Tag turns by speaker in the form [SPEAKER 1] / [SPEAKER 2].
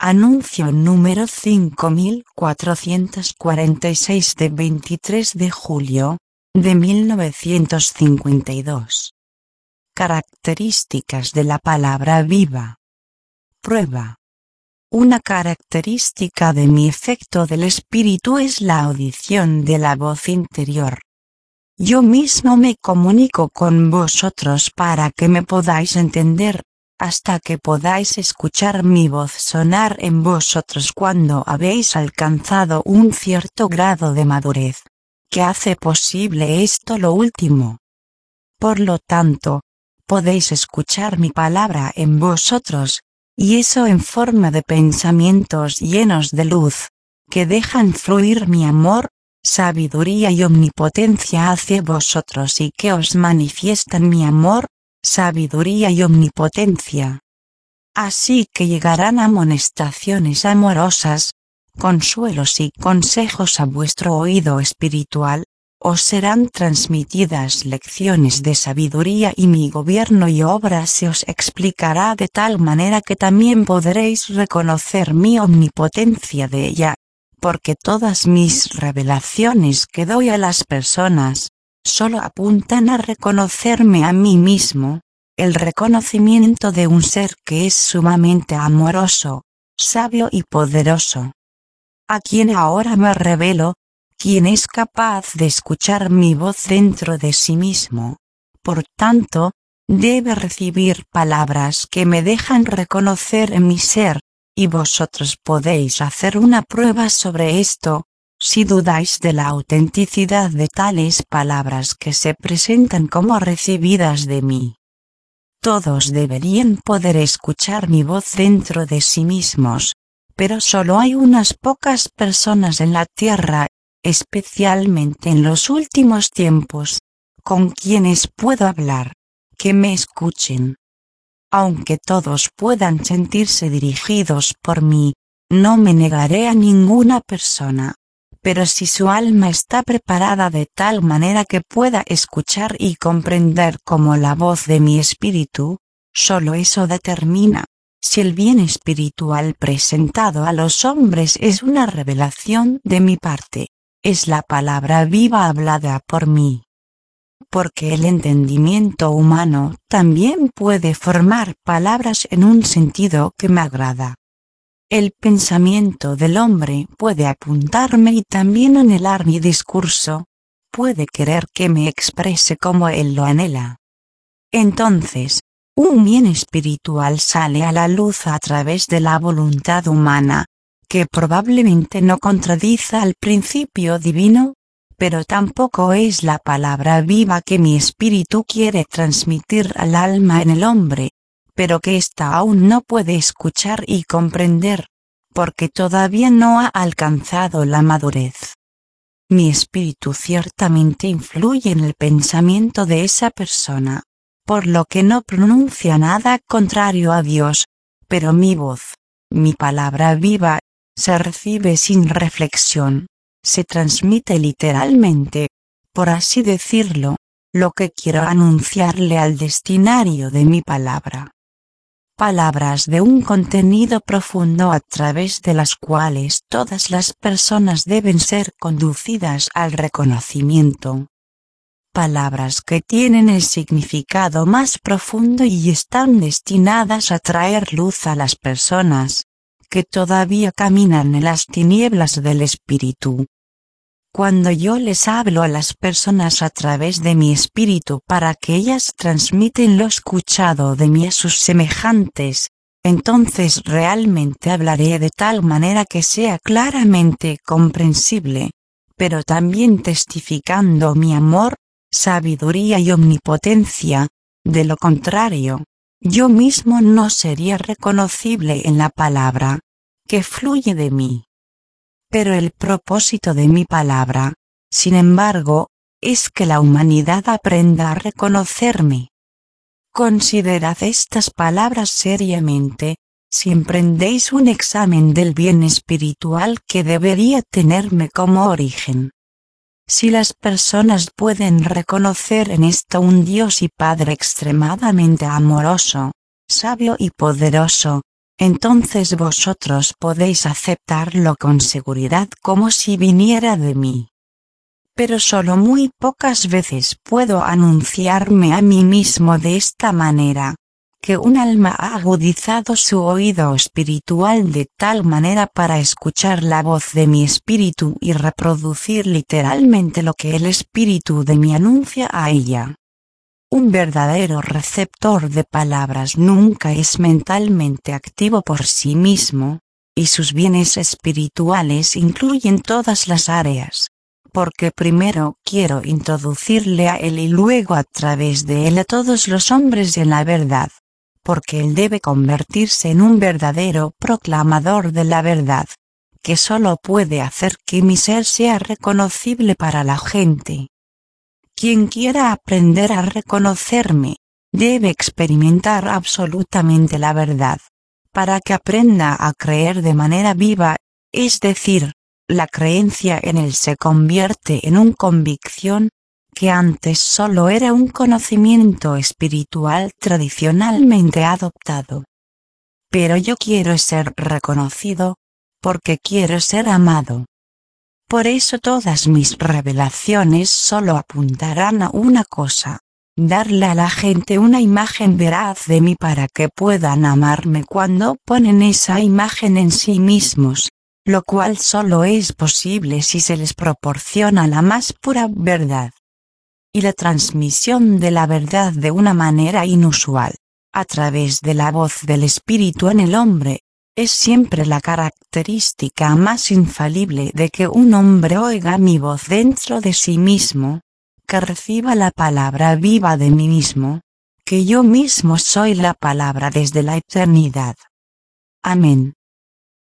[SPEAKER 1] Anuncio número 5446 de 23 de julio de 1952. Características de la palabra viva. Prueba. Una característica de mi efecto del espíritu es la audición de la voz interior. Yo mismo me comunico con vosotros para que me podáis entender, hasta que podáis escuchar mi voz sonar en vosotros cuando habéis alcanzado un cierto grado de madurez, que hace posible esto lo último. Por lo tanto, podéis escuchar mi palabra en vosotros, y eso en forma de pensamientos llenos de luz, que dejan fluir mi amor, sabiduría y omnipotencia hacia vosotros y que os manifiestan mi amor, sabiduría y omnipotencia. Así que llegarán amonestaciones amorosas, consuelos y consejos a vuestro oído espiritual, os serán transmitidas lecciones de sabiduría y mi gobierno y obra se os explicará de tal manera que también podréis reconocer mi omnipotencia de ella, porque todas mis revelaciones que doy a las personas, solo apuntan a reconocerme a mí mismo, el reconocimiento de un ser que es sumamente amoroso, sabio y poderoso. A quien ahora me revelo, quien es capaz de escuchar mi voz dentro de sí mismo, por tanto, debe recibir palabras que me dejan reconocer en mi ser, y vosotros podéis hacer una prueba sobre esto, si dudáis de la autenticidad de tales palabras que se presentan como recibidas de mí. Todos deberían poder escuchar mi voz dentro de sí mismos, pero solo hay unas pocas personas en la tierra, especialmente en los últimos tiempos, con quienes puedo hablar, que me escuchen. Aunque todos puedan sentirse dirigidos por mí, no me negaré a ninguna persona, pero si su alma está preparada de tal manera que pueda escuchar y comprender como la voz de mi espíritu, solo eso determina si el bien espiritual presentado a los hombres es una revelación de mi parte, es la palabra viva hablada por mí. Porque el entendimiento humano también puede formar palabras en un sentido que me agrada. El pensamiento del hombre puede apuntarme y también anhelar mi discurso, puede querer que me exprese como él lo anhela. Entonces, un bien espiritual sale a la luz a través de la voluntad humana, que probablemente no contradice al principio divino, pero tampoco es la palabra viva que mi espíritu quiere transmitir al alma en el hombre, pero que ésta aún no puede escuchar y comprender, porque todavía no ha alcanzado la madurez. Mi espíritu ciertamente influye en el pensamiento de esa persona, por lo que no pronuncia nada contrario a Dios, pero mi voz, mi palabra viva, se recibe sin reflexión, se transmite literalmente, por así decirlo, lo que quiero anunciarle al destinario de mi palabra. Palabras de un contenido profundo a través de las cuales todas las personas deben ser conducidas al reconocimiento. Palabras que tienen el significado más profundo y están destinadas a traer luz a las personas que todavía caminan en las tinieblas del espíritu. Cuando yo les hablo a las personas a través de mi espíritu para que ellas transmiten lo escuchado de mí a sus semejantes, entonces realmente hablaré de tal manera que sea claramente comprensible, pero también testificando mi amor, sabiduría y omnipotencia. De lo contrario, yo mismo no sería reconocible en la palabra que fluye de mí. Pero el propósito de mi palabra, sin embargo, es que la humanidad aprenda a reconocerme. Considerad estas palabras seriamente, si emprendéis un examen del bien espiritual que debería tenerme como origen. Si las personas pueden reconocer en esto un Dios y Padre extremadamente amoroso, sabio y poderoso, entonces vosotros podéis aceptarlo con seguridad como si viniera de mí. Pero solo muy pocas veces puedo anunciarme a mí mismo de esta manera, que un alma ha agudizado su oído espiritual de tal manera para escuchar la voz de mi espíritu y reproducir literalmente lo que el espíritu de mí anuncia a ella. Un verdadero receptor de palabras nunca es mentalmente activo por sí mismo, y sus bienes espirituales incluyen todas las áreas, porque primero quiero introducirle a él y luego a través de él a todos los hombres en la verdad, porque él debe convertirse en un verdadero proclamador de la verdad, que solo puede hacer que mi ser sea reconocible para la gente. Quien quiera aprender a reconocerme, debe experimentar absolutamente la verdad, para que aprenda a creer de manera viva, es decir, la creencia en él se convierte en una convicción, que antes solo era un conocimiento espiritual tradicionalmente adoptado. Pero yo quiero ser reconocido, porque quiero ser amado. Por eso todas mis revelaciones solo apuntarán a una cosa: darle a la gente una imagen veraz de mí para que puedan amarme cuando ponen esa imagen en sí mismos, lo cual solo es posible si se les proporciona la más pura verdad. Y la transmisión de la verdad de una manera inusual, a través de la voz del espíritu en el hombre, es siempre la característica más infalible de que un hombre oiga mi voz dentro de sí mismo, que reciba la palabra viva de mí mismo, que yo mismo soy la palabra desde la eternidad. Amén.